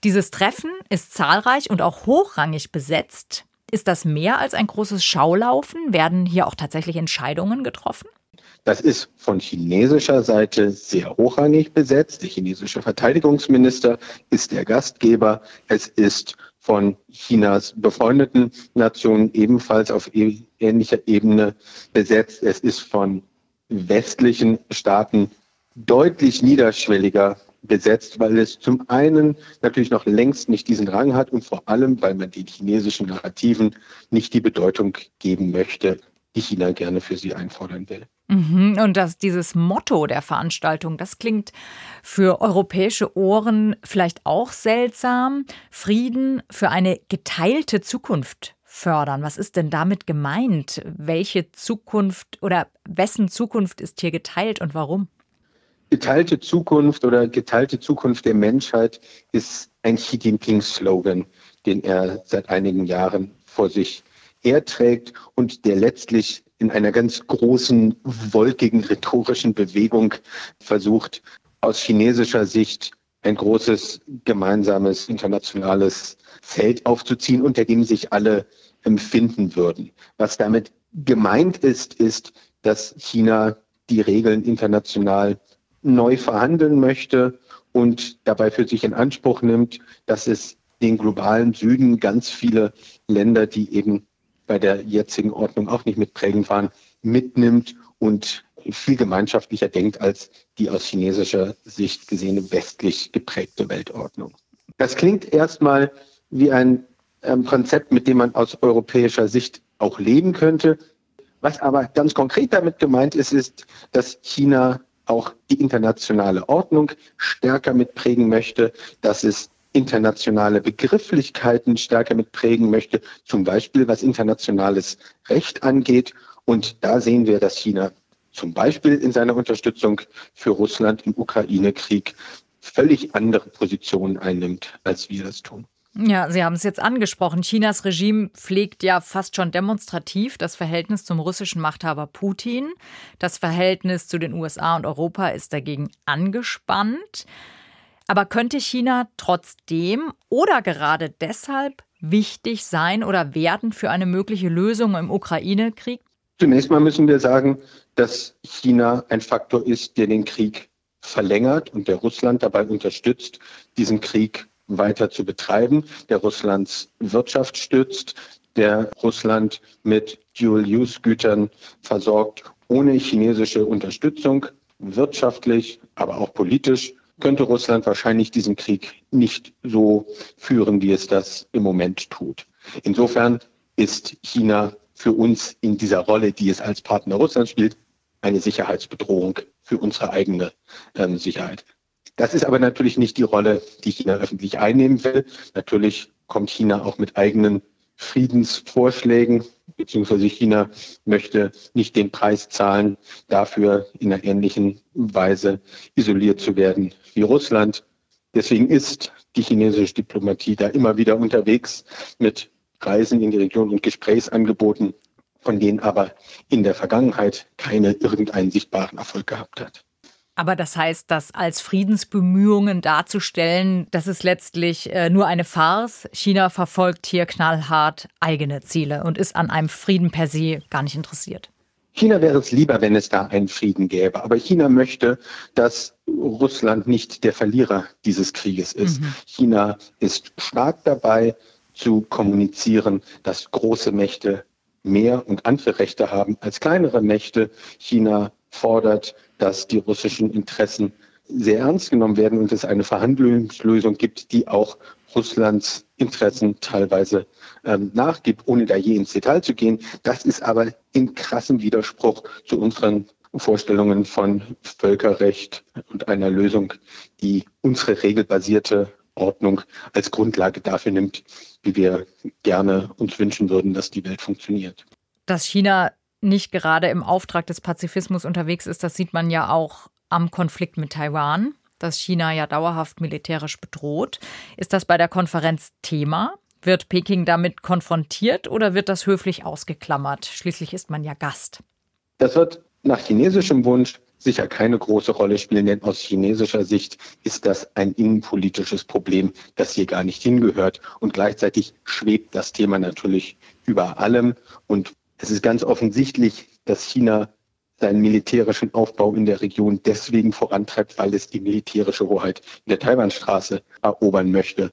Dieses Treffen ist zahlreich und auch hochrangig besetzt. Ist das mehr als ein großes Schaulaufen? Werden hier auch tatsächlich Entscheidungen getroffen? Das ist von chinesischer Seite sehr hochrangig besetzt. Der chinesische Verteidigungsminister ist der Gastgeber. Es ist von Chinas befreundeten Nationen ebenfalls auf ähnlicher Ebene besetzt. Es ist von westlichen Staaten deutlich niederschwelliger besetzt, weil es zum einen natürlich noch längst nicht diesen Rang hat und vor allem, weil man den chinesischen Narrativen nicht die Bedeutung geben möchte, die China gerne für sie einfordern will. Und dieses Motto der Veranstaltung, das klingt für europäische Ohren vielleicht auch seltsam. Frieden für eine geteilte Zukunft fördern. Was ist denn damit gemeint? Welche Zukunft oder wessen Zukunft ist hier geteilt und warum? Geteilte Zukunft oder geteilte Zukunft der Menschheit ist ein Xi Jinping-Slogan, den er seit einigen Jahren vor sich herträgt und der letztlich in einer ganz großen, wolkigen, rhetorischen Bewegung versucht, aus chinesischer Sicht ein großes, gemeinsames, internationales Feld aufzuziehen, unter dem sich alle empfinden würden. Was damit gemeint ist, dass China die Regeln international neu verhandeln möchte und dabei für sich in Anspruch nimmt, dass es den globalen Süden ganz viele Länder, die eben bei der jetzigen Ordnung auch nicht mitprägend waren, mitnimmt und viel gemeinschaftlicher denkt als die aus chinesischer Sicht gesehene westlich geprägte Weltordnung. Das klingt erstmal wie ein Konzept, mit dem man aus europäischer Sicht auch leben könnte. Was aber ganz konkret damit gemeint ist, dass China auch die internationale Ordnung stärker mitprägen möchte, dass es internationale Begrifflichkeiten stärker mitprägen möchte, zum Beispiel was internationales Recht angeht. Und da sehen wir, dass China zum Beispiel in seiner Unterstützung für Russland im Ukraine-Krieg völlig andere Positionen einnimmt, als wir das tun. Ja, Sie haben es jetzt angesprochen. Chinas Regime pflegt ja fast schon demonstrativ das Verhältnis zum russischen Machthaber Putin. Das Verhältnis zu den USA und Europa ist dagegen angespannt. Aber könnte China trotzdem oder gerade deshalb wichtig sein oder werden für eine mögliche Lösung im Ukraine-Krieg? Zunächst mal müssen wir sagen, dass China ein Faktor ist, der den Krieg verlängert und der Russland dabei unterstützt, diesen Krieg weiter zu betreiben, der Russlands Wirtschaft stützt, der Russland mit Dual-Use-Gütern versorgt. Ohne chinesische Unterstützung, wirtschaftlich, aber auch politisch, könnte Russland wahrscheinlich diesen Krieg nicht so führen, wie es das im Moment tut. Insofern ist China für uns in dieser Rolle, die es als Partner Russlands spielt, eine Sicherheitsbedrohung für unsere eigene Sicherheit. Das ist aber natürlich nicht die Rolle, die China öffentlich einnehmen will. Natürlich kommt China auch mit eigenen Friedensvorschlägen, beziehungsweise China möchte nicht den Preis zahlen, dafür in einer ähnlichen Weise isoliert zu werden wie Russland. Deswegen ist die chinesische Diplomatie da immer wieder unterwegs mit Reisen in die Region und Gesprächsangeboten, von denen aber in der Vergangenheit keine irgendeinen sichtbaren Erfolg gehabt hat. Aber das heißt, das als Friedensbemühungen darzustellen, das ist letztlich nur eine Farce. China verfolgt hier knallhart eigene Ziele und ist an einem Frieden per se gar nicht interessiert. China wäre es lieber, wenn es da einen Frieden gäbe. Aber China möchte, dass Russland nicht der Verlierer dieses Krieges ist. China ist stark dabei zu kommunizieren, dass große Mächte mehr und andere Rechte haben als kleinere Mächte. China fordert, dass die russischen Interessen sehr ernst genommen werden und es eine Verhandlungslösung gibt, die auch Russlands Interessen teilweise nachgibt, ohne da je ins Detail zu gehen. Das ist aber in krassem Widerspruch zu unseren Vorstellungen von Völkerrecht und einer Lösung, die unsere regelbasierte Ordnung als Grundlage dafür nimmt, wie wir gerne uns wünschen würden, dass die Welt funktioniert. Dass China nicht gerade im Auftrag des Pazifismus unterwegs ist, das sieht man ja auch am Konflikt mit Taiwan, das China ja dauerhaft militärisch bedroht. Ist das bei der Konferenz Thema? Wird Peking damit konfrontiert oder wird das höflich ausgeklammert? Schließlich ist man ja Gast. Das wird nach chinesischem Wunsch sicher keine große Rolle spielen, denn aus chinesischer Sicht ist das ein innenpolitisches Problem, das hier gar nicht hingehört. Und gleichzeitig schwebt das Thema natürlich über allem. Und es ist ganz offensichtlich, dass China seinen militärischen Aufbau in der Region deswegen vorantreibt, weil es die militärische Hoheit in der Taiwanstraße erobern möchte.